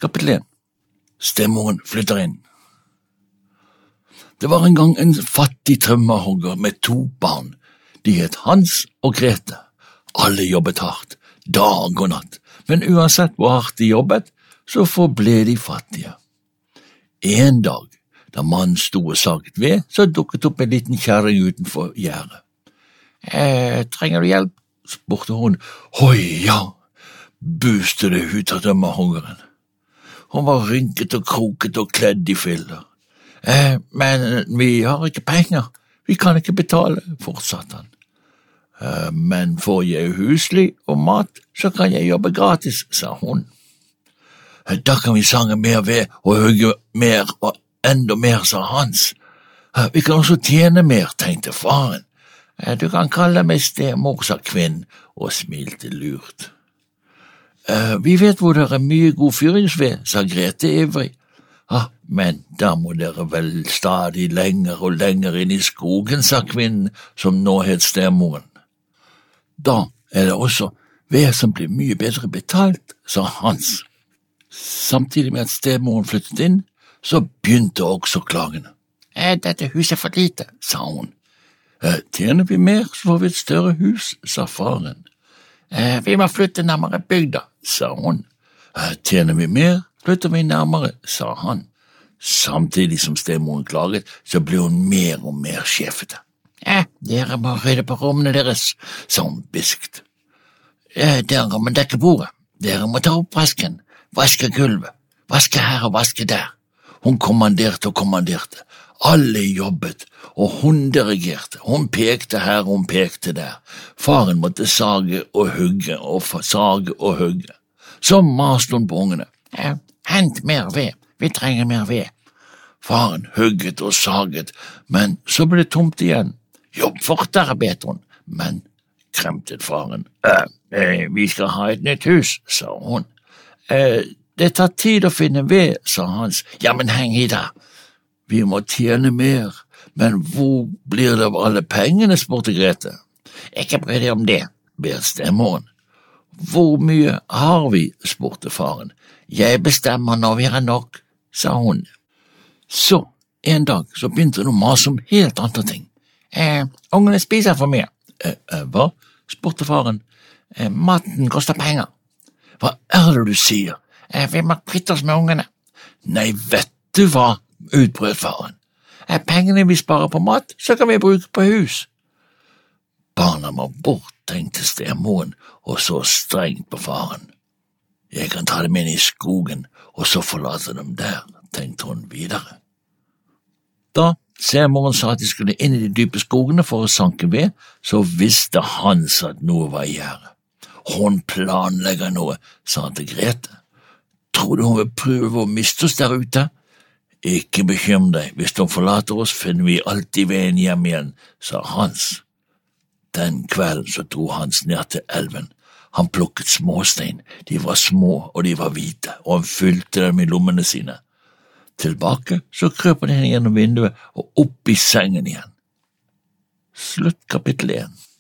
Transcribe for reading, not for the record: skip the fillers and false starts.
Kapittel 1. Stemoren flytter inn. Det var en gang en fattig tømmerhogger med 2 barn. De het Hans og Grete. Alle jobbet hardt, dag og natt, men uansett hvor hardt de jobbet, så forble de fattige. En dag, da mannen sto og saget ved, så dukket opp en liten kjerring utenfor gjerdet. Trenger du hjelp? Spurte hun. Oi, ja, buste det ut av tømmerhoggeren. Hun var rynket og kroket og kledd i filler. Men vi har ikke penger, vi kan ikke betale, fortsatte han. Men får jeg husly og mat, så kan jeg jobbe gratis, sa hun. Da kan vi sange mer ved og hugge mer og enda mer, sa Hans. Vi kan også tjene mer, tenkte faren. Du kan kalle meg stemor, sa kvinnen og smilte lurt. Vi vet hvor det er mye god fyringsved, sa Grete ivrig. Men da må dere vel stadig lenger og lenger inn i skogen, sa kvinnen som nå het stemoren. Da er det også ved som blir mye bedre betalt, sa Hans. Samtidig med at stemoren flyttet inn, så begynte også klagene. Dette huset er for lite, sa hun. Tjener vi mer, så får vi et større hus, sa faren. Vi må flytte nærmere bygda, sa hun. Tjener vi mer, flytter vi nærmere, sa han. Samtidig som stemoren klaget, så ble hun mer og mer sjefete. Dere må rydde på rommene deres, sa hun biskt. Dere må dekke bordet, dere må ta opp vasken, vaske gulvet, vaske her og vaske der. Hun kommanderte og kommanderte. Alle jobbet, og hun dirigerte. Hun pekte her, hun pekte der. Faren måtte sage og hugge og sage og hugge. Så maste hun på ungene. Hent mer ved, vi trenger mer ved. Faren hugget og saget, men så ble det tomt igjen. Jobb fortere, bet hun, men kremtet faren. Vi skal ha et nytt hus, sa hun. Det tar tid å finne ved, sa Hans. Ja, men heng i der. Vi må tjene mer, men hvor blir det av alle pengene, spurte Grete. Ikke bry deg om det, ber stemoren. Hvor mye har vi, spurte faren. Jeg bestemmer når vi har nok, sa hun. Så, en dag, så begynte hun å mase om helt andre ting. Ungene spiser for mye. Hva? Spurte faren. Maten koster penger. Hva er det du sier? Vi må kvitte oss med ungene. Nei, vet du hva? Utbrøt faren. Pengene vi sparer på mat, så kan vi bruke på hus. Barna må bort, tenkte stemoren, og så strengt på faren. Jeg kan ta dem inn i skogen, og så forlate dem der, tenkte hun videre. Da stemoren sa at de skulle inn i de dype skogene for å sanke ved, så visste Hans at noe var i gjære. Hun planlegger noe, sa han til Grete. Tror du hun vil prøve å miste oss der ute? Ikke bekymre deg, hvis de forlater oss, finner vi alltid veien hjem igjen, sa Hans. Den kvelden så dro Hans ned til elven. Han plukket småstein, de var små og de var hvite, og han fylte dem i lommene sine. Tilbake så krøp han gjennom vinduet og opp i sengen igjen. Slutt kapittel 1.